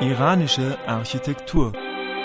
Iranische Architektur.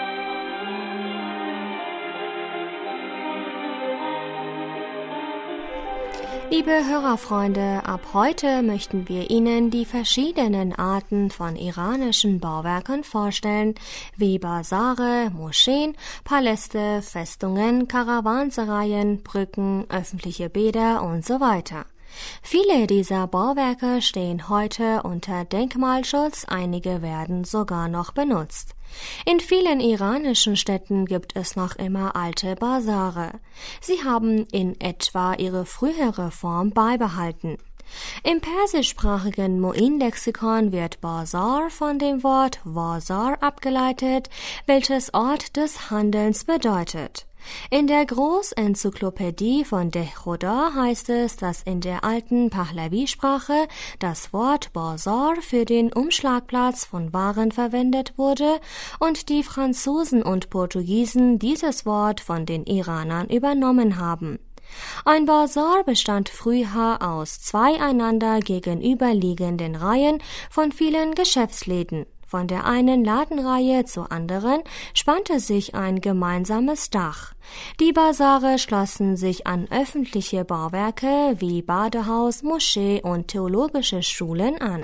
Liebe Hörerfreunde, ab heute möchten wir Ihnen die verschiedenen Arten von iranischen Bauwerken vorstellen, wie Basare, Moscheen, Paläste, Festungen, Karawansereien, Brücken, öffentliche Bäder und so weiter. Viele dieser Bauwerke stehen heute unter Denkmalschutz, einige werden sogar noch benutzt. In vielen iranischen Städten gibt es noch immer alte Basare. Sie haben in etwa ihre frühere Form beibehalten. Im persischsprachigen Mu'in-Lexikon wird Basar von dem Wort Wazar abgeleitet, welches Ort des Handelns bedeutet. In der Großenzyklopädie von Dehkhoda heißt es, dass in der alten Pahlavi-Sprache das Wort Bazar für den Umschlagplatz von Waren verwendet wurde und die Franzosen und Portugiesen dieses Wort von den Iranern übernommen haben. Ein Bazar bestand früher aus zwei einander gegenüberliegenden Reihen von vielen Geschäftsläden. Von der einen Ladenreihe zur anderen spannte sich ein gemeinsames Dach. Die Basare schlossen sich an öffentliche Bauwerke wie Badehaus, Moschee und theologische Schulen an.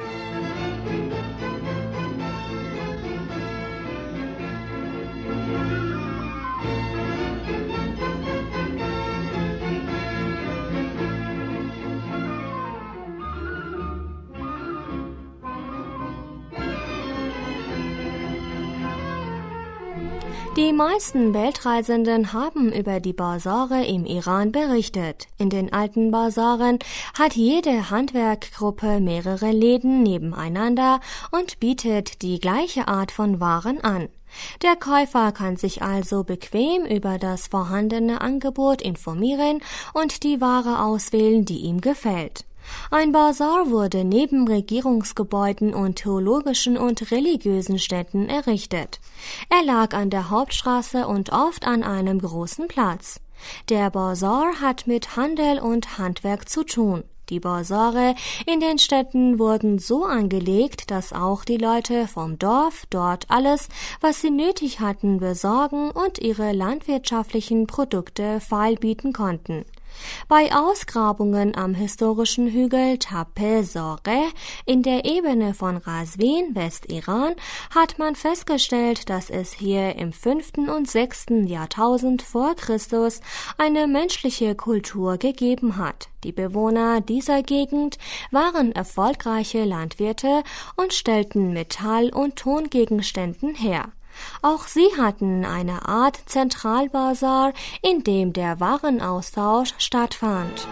Die meisten Weltreisenden haben über die Basare im Iran berichtet. In den alten Basaren hat jede Handwerkgruppe mehrere Läden nebeneinander und bietet die gleiche Art von Waren an. Der Käufer kann sich also bequem über das vorhandene Angebot informieren und die Ware auswählen, die ihm gefällt. Ein Basar wurde neben Regierungsgebäuden und theologischen und religiösen Städten errichtet. Er lag an der Hauptstraße und oft an einem großen Platz. Der Basar hat mit Handel und Handwerk zu tun. Die Basare in den Städten wurden so angelegt, dass auch die Leute vom Dorf dort alles, was sie nötig hatten, besorgen und ihre landwirtschaftlichen Produkte feilbieten konnten. Bei Ausgrabungen am historischen Hügel Tape-Sorgeh in der Ebene von Qazvin, Westiran, hat man festgestellt, dass es hier im 5. und 6. Jahrtausend vor Christus eine menschliche Kultur gegeben hat. Die Bewohner dieser Gegend waren erfolgreiche Landwirte und stellten Metall- und Tongegenständen her. Auch sie hatten eine Art Zentralbasar, in dem der Warenaustausch stattfand.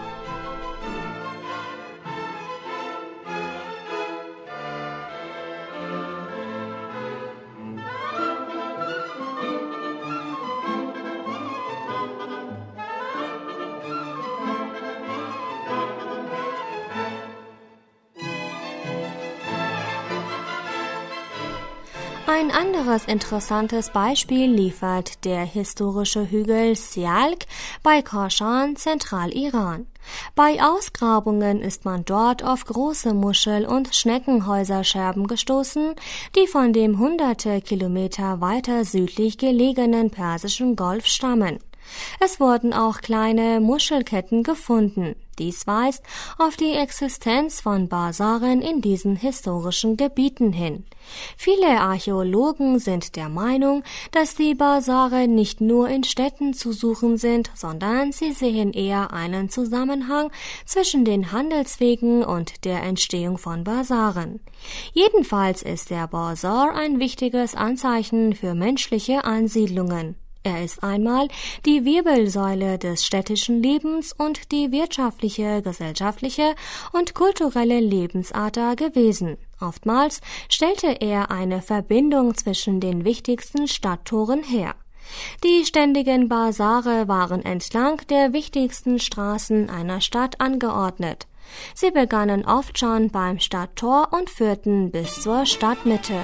Ein anderes interessantes Beispiel liefert der historische Hügel Sialk bei Kashan, Zentraliran. Bei Ausgrabungen ist man dort auf große Muschel- und Schneckenhäuserscherben gestoßen, die von dem hunderte Kilometer weiter südlich gelegenen Persischen Golf stammen. Es wurden auch kleine Muschelketten gefunden. Dies weist auf die Existenz von Basaren in diesen historischen Gebieten hin. Viele Archäologen sind der Meinung, dass die Basare nicht nur in Städten zu suchen sind, sondern sie sehen eher einen Zusammenhang zwischen den Handelswegen und der Entstehung von Basaren. Jedenfalls ist der Basar ein wichtiges Anzeichen für menschliche Ansiedlungen. Er ist einmal die Wirbelsäule des städtischen Lebens und die wirtschaftliche, gesellschaftliche und kulturelle Lebensader gewesen. Oftmals stellte er eine Verbindung zwischen den wichtigsten Stadttoren her. Die ständigen Basare waren entlang der wichtigsten Straßen einer Stadt angeordnet. Sie begannen oft schon beim Stadttor und führten bis zur Stadtmitte.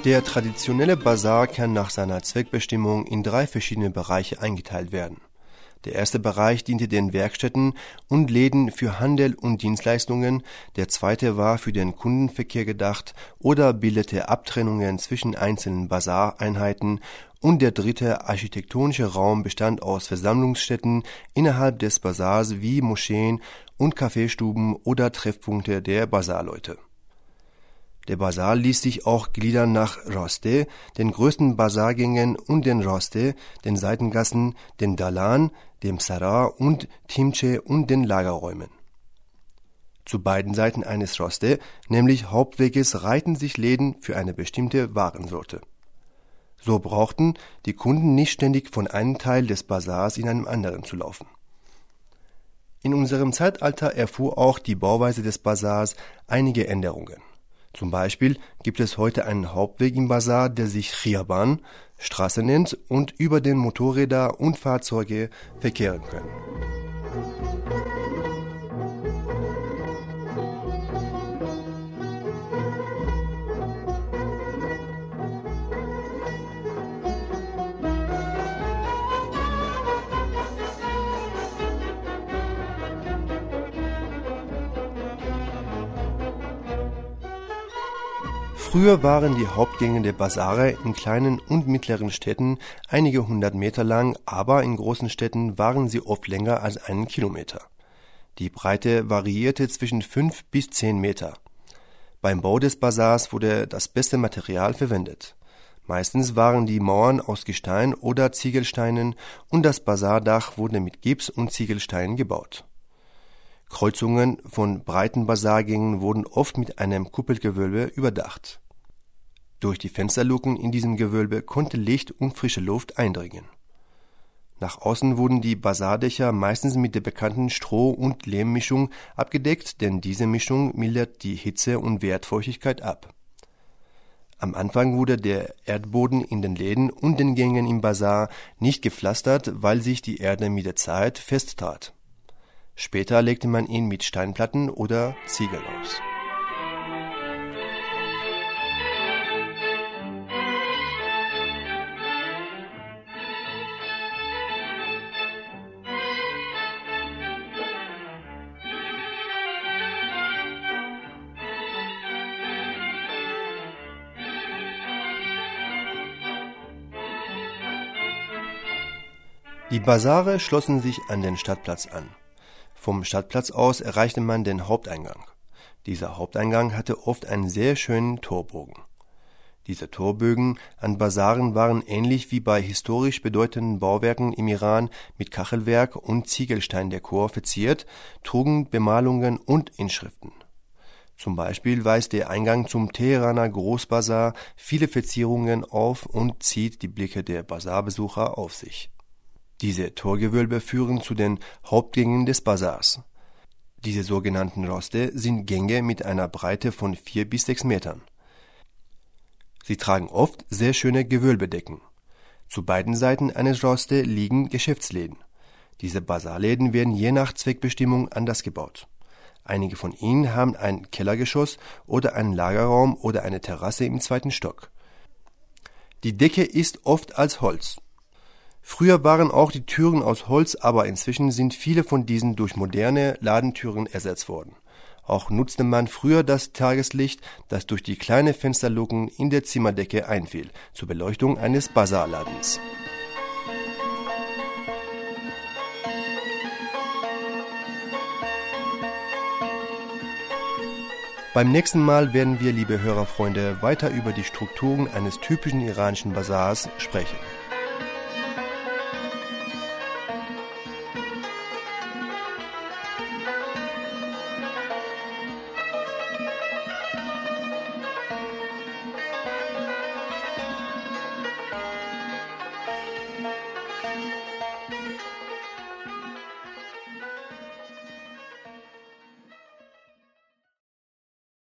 Der traditionelle Basar kann nach seiner Zweckbestimmung in 3 verschiedene Bereiche eingeteilt werden. Der erste Bereich diente den Werkstätten und Läden für Handel und Dienstleistungen, der zweite war für den Kundenverkehr gedacht oder bildete Abtrennungen zwischen einzelnen Basareinheiten und der dritte architektonische Raum bestand aus Versammlungsstätten innerhalb des Basars wie Moscheen und Kaffeestuben oder Treffpunkte der Basarleute. Der Basar ließ sich auch gliedern nach Roste, den größten Basargängen und den Roste, den Seitengassen, den Dalan, dem Sara und Timche und den Lagerräumen. Zu beiden Seiten eines Roste, nämlich Hauptweges, reihten sich Läden für eine bestimmte Warensorte. So brauchten die Kunden nicht ständig von einem Teil des Basars in einen anderen zu laufen. In unserem Zeitalter erfuhr auch die Bauweise des Basars einige Änderungen. Zum Beispiel gibt es heute einen Hauptweg im Basar, der sich Khiyaban, Straße nennt und über den Motorräder und Fahrzeuge verkehren können. Früher waren die Hauptgänge der Basare in kleinen und mittleren Städten einige 100 Meter lang, aber in großen Städten waren sie oft länger als 1 Kilometer. Die Breite variierte zwischen 5 bis 10 Meter. Beim Bau des Basars wurde das beste Material verwendet. Meistens waren die Mauern aus Gestein oder Ziegelsteinen und das Basardach wurde mit Gips und Ziegelsteinen gebaut. Kreuzungen von breiten Basargängen wurden oft mit einem Kuppelgewölbe überdacht. Durch die Fensterluken in diesem Gewölbe konnte Licht und frische Luft eindringen. Nach außen wurden die Basardächer meistens mit der bekannten Stroh- und Lehmmischung abgedeckt, denn diese Mischung mildert die Hitze und Wertfeuchtigkeit ab. Am Anfang wurde der Erdboden in den Läden und den Gängen im Basar nicht gepflastert, weil sich die Erde mit der Zeit festtat. Später legte man ihn mit Steinplatten oder Ziegeln aus. Die Basare schlossen sich an den Stadtplatz an. Vom Stadtplatz aus erreichte man den Haupteingang. Dieser Haupteingang hatte oft einen sehr schönen Torbogen. Diese Torbögen an Basaren waren ähnlich wie bei historisch bedeutenden Bauwerken im Iran mit Kachelwerk und Ziegelsteindekor verziert, trugen Bemalungen und Inschriften. Zum Beispiel weist der Eingang zum Teheraner Großbasar viele Verzierungen auf und zieht die Blicke der Basarbesucher auf sich. Diese Torgewölbe führen zu den Hauptgängen des Basars. Diese sogenannten Roste sind Gänge mit einer Breite von 4 bis 6 Metern. Sie tragen oft sehr schöne Gewölbedecken. Zu beiden Seiten eines Roste liegen Geschäftsläden. Diese Basarläden werden je nach Zweckbestimmung anders gebaut. Einige von ihnen haben ein Kellergeschoss oder einen Lagerraum oder eine Terrasse im 2. Stock. Die Decke ist oft als Holz. Früher waren auch die Türen aus Holz, aber inzwischen sind viele von diesen durch moderne Ladentüren ersetzt worden. Auch nutzte man früher das Tageslicht, das durch die kleinen Fensterluken in der Zimmerdecke einfiel, zur Beleuchtung eines Basarladens. Beim nächsten Mal werden wir, liebe Hörerfreunde, weiter über die Strukturen eines typischen iranischen Basars sprechen.